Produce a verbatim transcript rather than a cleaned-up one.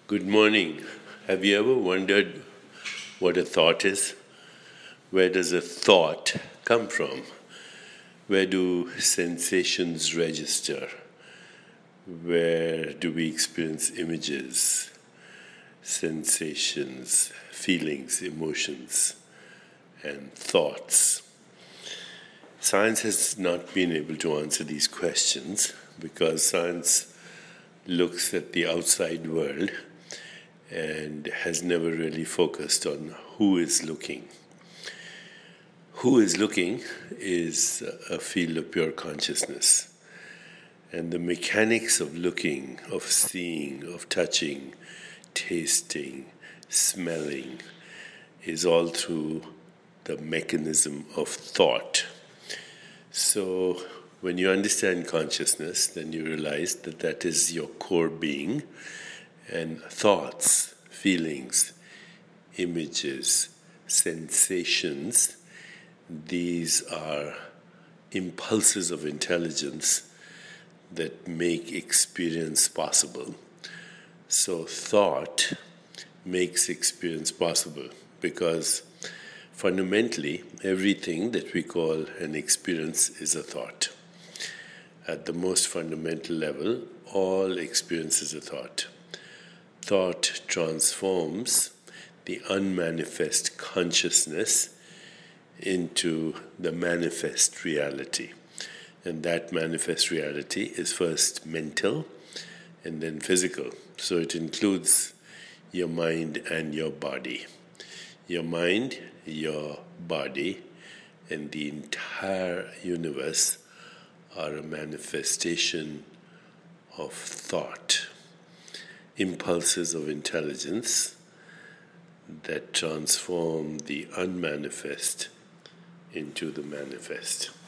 Good morning. Have you ever wondered what a thought is? Where does a thought come from? Where do sensations register? Where do we experience images, sensations, feelings, emotions, and thoughts? Science has not been able to answer these questions because science looks at the outside world and has never really focused on who is looking. Who is looking is a field of pure consciousness. And the mechanics of looking, of seeing, of touching, tasting, smelling is all through the mechanism of thought. So when you understand consciousness, then you realize that that is your core being, and thoughts, feelings, images, sensations, these are impulses of intelligence that make experience possible. So thought makes experience possible because fundamentally everything that we call an experience is a thought. At the most fundamental level, all experience is a thought. Thought transforms the unmanifest consciousness into the manifest reality. And that manifest reality is first mental and then physical. So it includes your mind and your body. Your mind, your body, and the entire universe are a manifestation of thought. Impulses of intelligence that transform the unmanifest into the manifest.